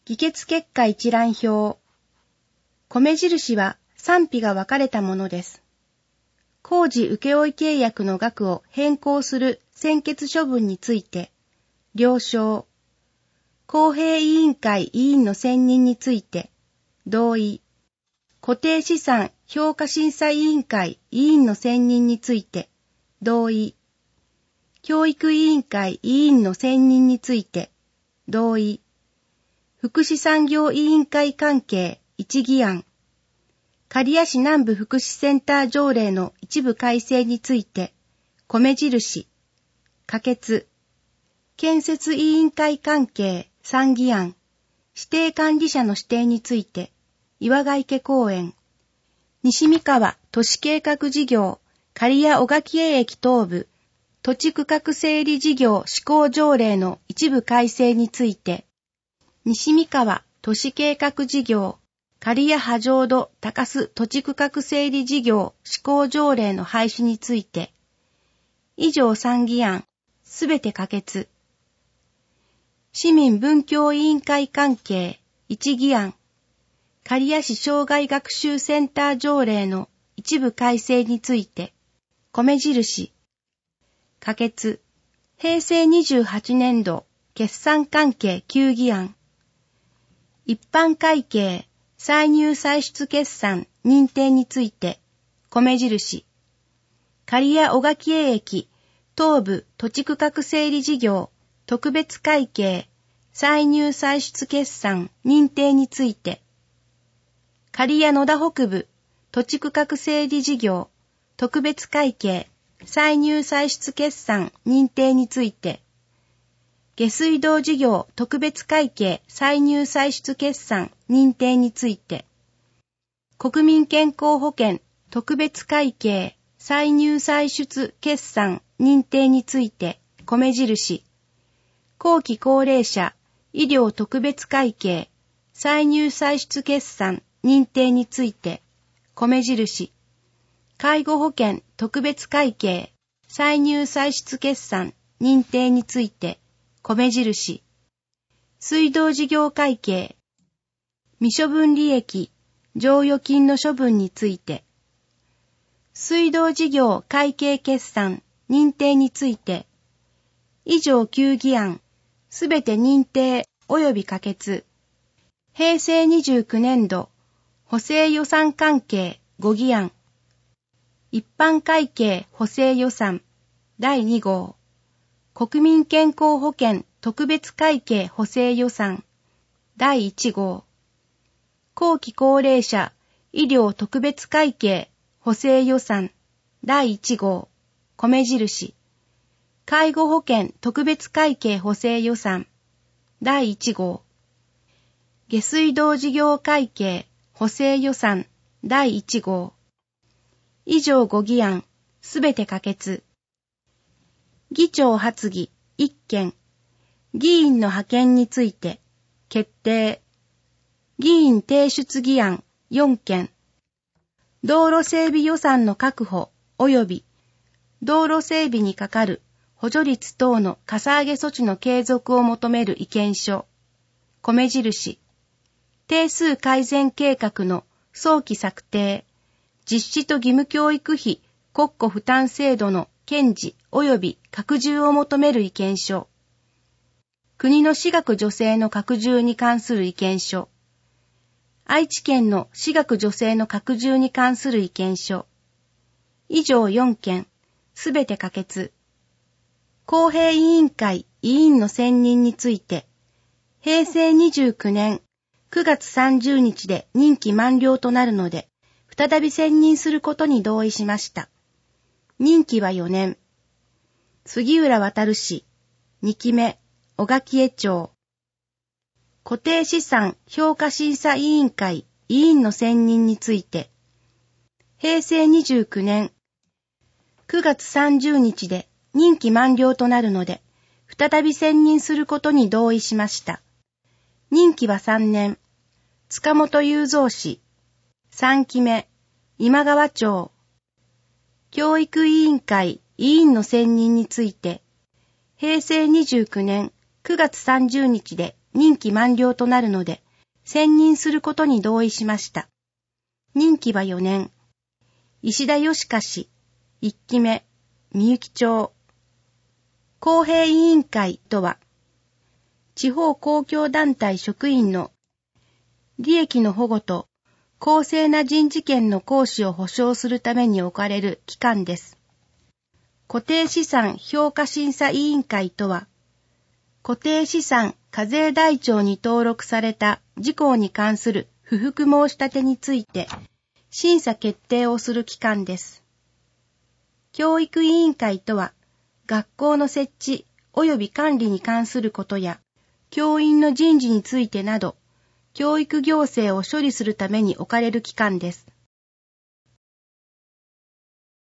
議決結果一覧表。米印は賛否が分かれたものです。工事請負契約の額を変更する専決処分について、了承。公平委員会委員の選任について、同意。固定資産評価審査委員会委員の選任について、同意。教育委員会委員の選任について、同意。福祉産業委員会関係一議案。刈谷市南部福祉センター条例の一部改正について、米印。可決。建設委員会関係三議案。指定管理者の指定について、岩ヶ池公園。西三河都市計画事業刈谷小垣営駅東部土地区画整理事業施行条例の一部改正について、西三河都市計画事業刈谷波浄土高須土地区画整理事業施行条例の廃止について、以上3議案、すべて可決。市民文教委員会関係1議案、刈谷市障害学習センター条例の一部改正について、米印。可決。平成28年度決算関係9議案。一般会計歳入歳出決算認定について、米印。刈谷小垣営駅東部土地区画整理事業特別会計歳入歳出決算認定について、刈谷野田北部土地区画整理事業特別会計歳入歳出決算認定について、下水道事業特別会計歳入歳出決算認定について、国民健康保険特別会計歳入歳出決算認定について、米印。後期高齢者医療特別会計歳入歳出決算認定について、米印。介護保険特別会計歳入歳出決算認定について、米印。水道事業会計未処分利益剰余金の処分について、水道事業会計決算認定について、以上9議案、すべて認定及び可決。平成29年度補正予算関係5議案。一般会計補正予算第2号。国民健康保険特別会計補正予算第1号。後期高齢者医療特別会計補正予算第1号。米印。介護保険特別会計補正予算第1号。下水道事業会計補正予算第1号。以上5議案、すべて可決。議長発議1件。議員の派遣について、決定。議員提出議案4件。道路整備予算の確保及び道路整備にかかる補助率等のかさ上げ措置の継続を求める意見書。米印。定数改善計画の早期策定。実施と義務教育費国庫負担制度の堅持及び拡充を求める意見書。国の私学助成の拡充に関する意見書。愛知県の私学助成の拡充に関する意見書。以上4件、すべて可決。公平委員会委員の選任について、平成29年9月30日で任期満了となるので、再び選任することに同意しました。任期は4年。杉浦渉氏、2期目、小垣江町。固定資産評価審査委員会委員の選任について、平成29年9月30日で任期満了となるので、再び選任することに同意しました。任期は3年。塚本雄三氏、3期目、今川町。教育委員会委員の選任について、平成29年9月30日で任期満了となるので、選任することに同意しました。任期は4年。石田義香氏、1期目、みゆき町。公平委員会とは、地方公共団体職員の利益の保護と公正な人事権の行使を保障するために置かれる機関です。固定資産評価審査委員会とは、固定資産課税台帳に登録された事項に関する不服申し立てについて審査決定をする機関です。教育委員会とは、学校の設置及び管理に関することや、教員の人事についてなど、教育行政を処理するために置かれる機関です。